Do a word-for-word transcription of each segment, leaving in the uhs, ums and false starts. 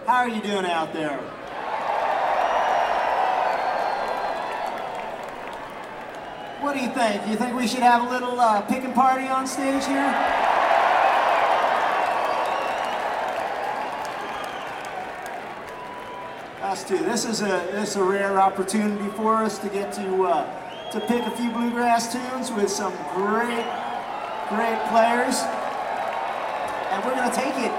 How are you doing out there? What do you think? Do you think we should have a little uh, pickin' party on stage here? Us too. This is a this is a rare opportunity for us to get to uh, to pick a few bluegrass tunes with some great great players, and we're gonna take it.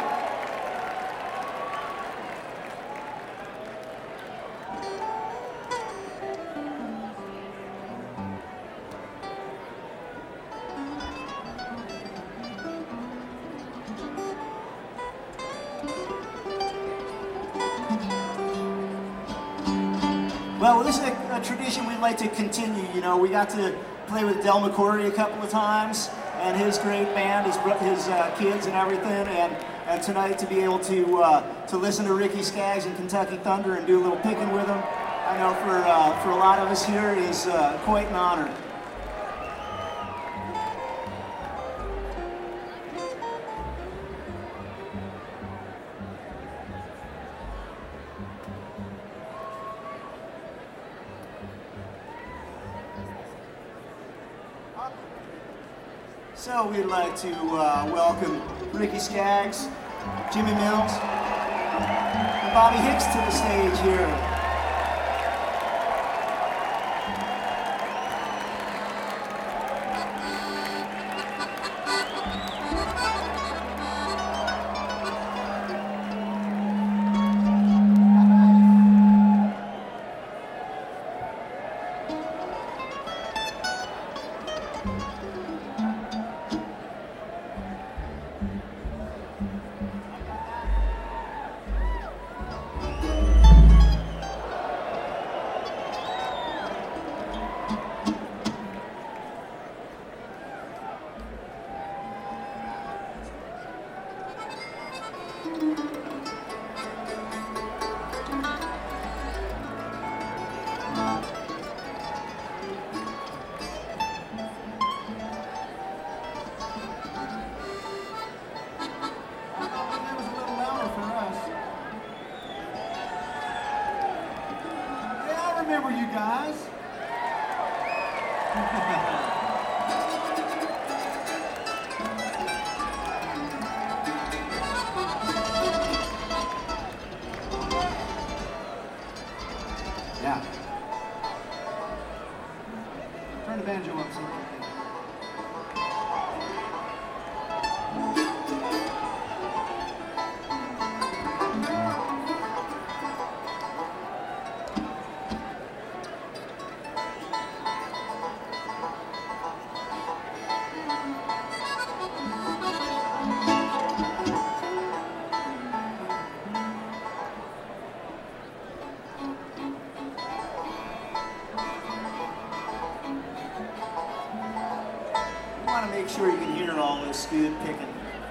Well, this is a, a tradition we'd like to continue. You know, we got to play with Del McCoury a couple of times, and his great band, his his uh, kids, and everything. And and tonight to be able to uh, to listen to Ricky Skaggs and Kentucky Thunder and do a little picking with them, I know for uh, for a lot of us here is uh, quite an honor. So we'd like to uh, welcome Ricky Skaggs, Jimmy Mills, and Bobby Hicks to the stage here. Remember you guys. Yeah. Turn the banjo up some. I want to make sure you can hear all this good picking.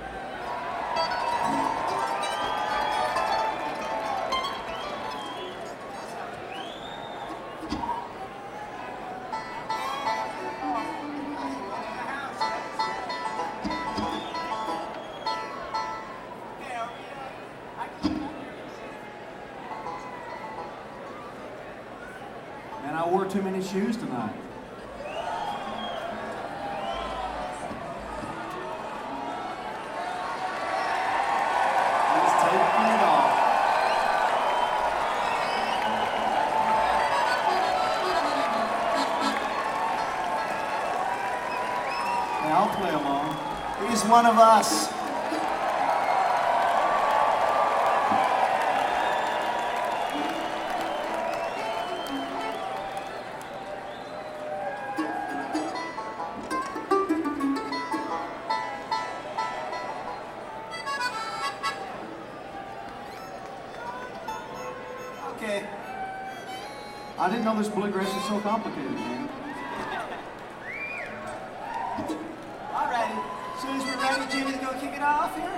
Man, I wore too many shoes tonight. I'll play along. He's one of us. Okay. I didn't know this bluegrass is so complicated, man. All righty. As soon as we're ready, Jimmy's gonna kick it off here.